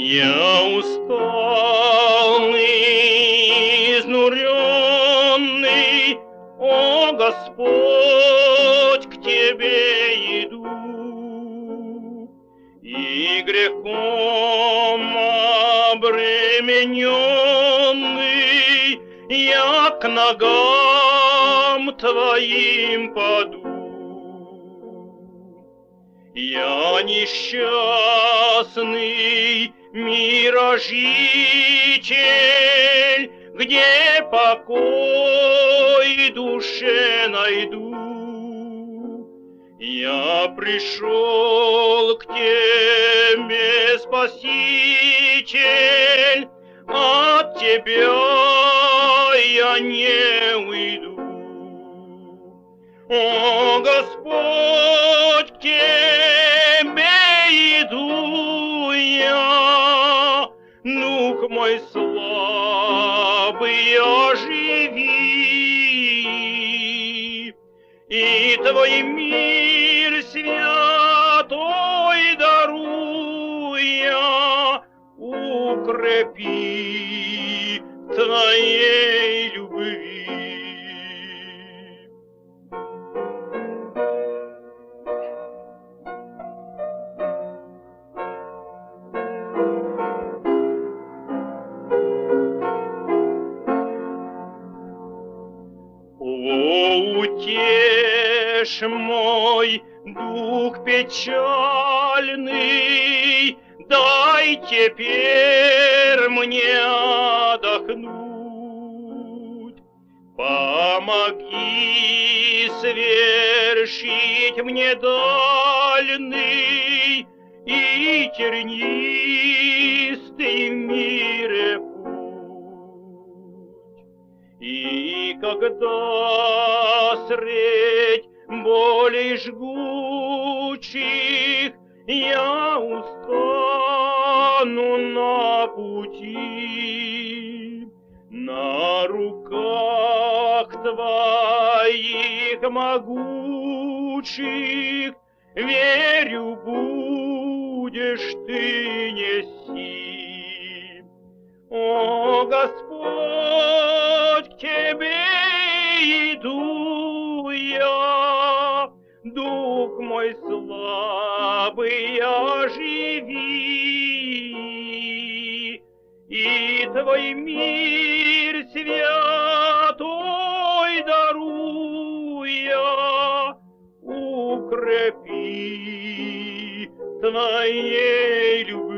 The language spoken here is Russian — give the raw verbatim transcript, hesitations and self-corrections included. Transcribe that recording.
Я усталый, изнуренный, о Господь, к Тебе иду, и грехом обремененный я к ногам Твоим паду. Я несчастный мирожитель, где покой душе найду. Я пришел к Тебе, Спаситель, от Тебя я не уйду. О, Господь, к Тебе иду я, дух мой слабый, оживи, и Твой мир святой даруя, укрепи Твоей любви. О, утешь мой дух печальный, дай теперь мне отдохнуть. Помоги свершить мне дальний и тернистый в мире путь. И когда средь болей жгучих я устану на пути, на руках Твоих могучих, верю, будешь Ты нести. О, Господь, к Тебе иду я, дух мой слабый, оживи, и Твой мир святой даруя, укрепи Твоей любви.